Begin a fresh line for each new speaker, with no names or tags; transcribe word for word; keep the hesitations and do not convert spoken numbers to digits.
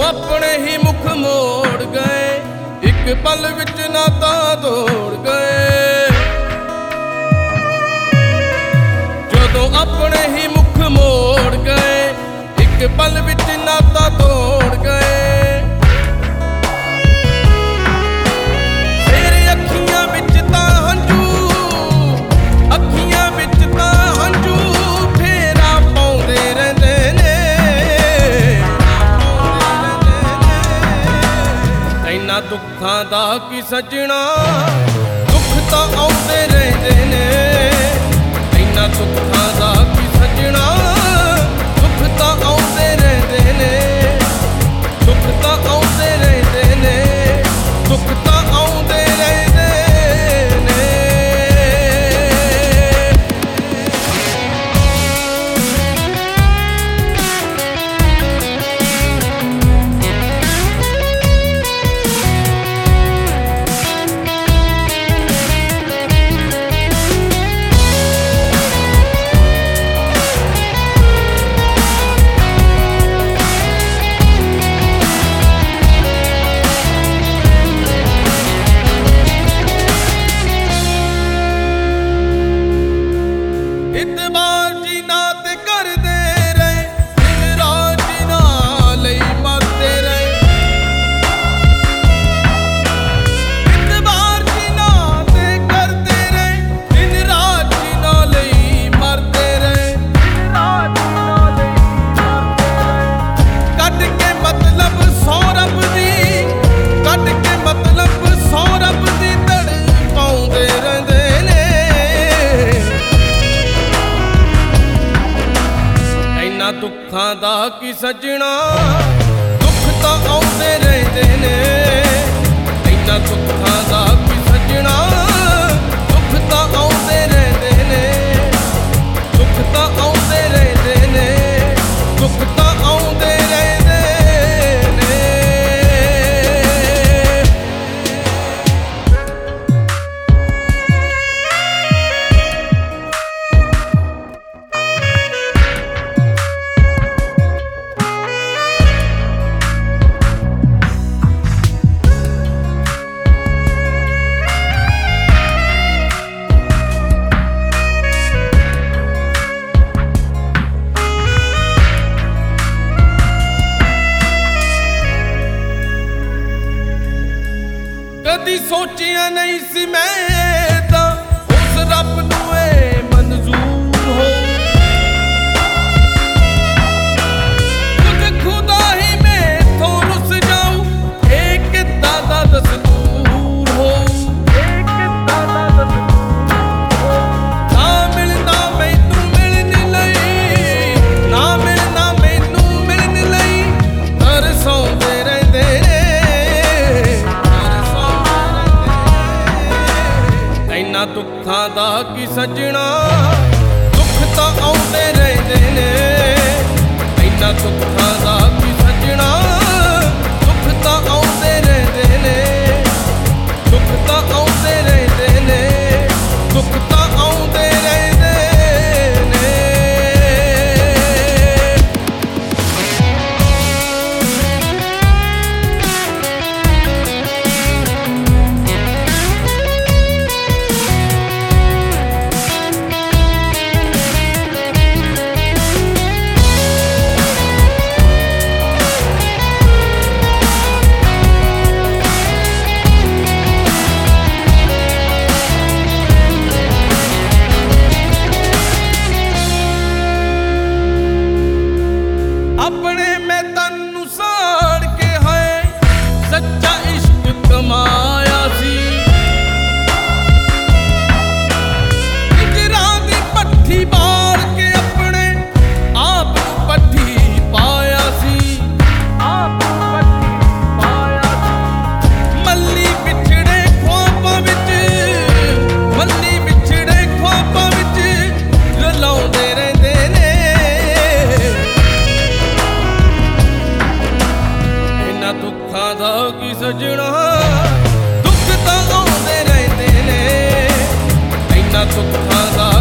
अपने ही मुख मोड़ गए, एक पल विच नाता तोड़ गए। जदों अपने ही मुख मोड़ गए, एक पल विच नाता तोड़ गए। तेरे अखियां विच तां हंझू, अखियां विच तां हंझू फेरा पाउंदे रहिंदे ने। इन्हां दुखां दा की सजना, दुख तां आउंदे रहिंदे ने। इन्हां दुखां दा की सजना, दुख तां आउंदे रहिंदे ने। दुख तां आउंदे रहिंदे ने, दुख तां आउंदे रहिंदे ने। दुखां दा की सजना, दुख तां आउंदे रहिंदे ने। इन्हां दुखां दा की सजना, दुख तां आउंदे रहिंदे ने। दुख तां आउंदे रहिंदे ने, दुख तां आउंदे रहिंदे ने। कदी सोचिया नहीं सी मैं तां उस रब नूं ए मंजूर हो। कुछ खुदा ही मैथों रुस जाऊं, एक किद्दां दा दस्तूर हो। ना मिलना मैनूं मिलण लई, ना मिलना मैनूं मिलण लई तरसौंदे रहिंदे ने। इन्हां दुखां दा की सजना, दुख तां आउंदे रहिंदे ने। इन्हां दुखां दा की सजना, दुख तां आउंदे रहिंदे ने। दुख तां आउंदे रहिंदे ने, दुख तां आउंदे रहिंदे ने। अपने मैं तन्नू साड़ के है सच्चा इश्क कमाया सी। हिजरां दी पट्ठी बाल के अपने आप पट्ठी पाया सी। आप पट्ठी पाया सी। मल्ली बिछड़े ख्वाबां विच, मल्ली बिछड़े ख्वाबां विच रलाउंदे रहिंदे ने। दुखां दा की सजना, दुख तां आउंदे रहिंदे ने। इन्हां दुखां दा